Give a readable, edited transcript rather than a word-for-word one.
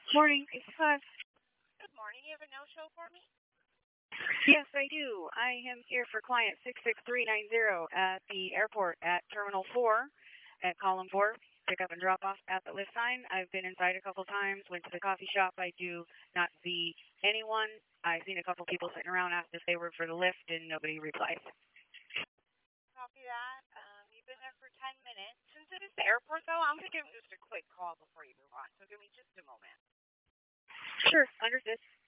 Morning, it's Clive. Good morning. You have a no-show for me? Yes, I do. I am here for client 66390 at the airport at Terminal 4 at Column 4. Pick up and drop off at the lift sign. I've been inside a couple times, went to the coffee shop. I do not see anyone. I've seen a couple people sitting around, asked if they were for the lift, and nobody replied. Copy that. You've been there for 10 minutes. Since it is the airport, though, I'm going to give just a quick call before you move on. So give me just a moment. Sure, understood.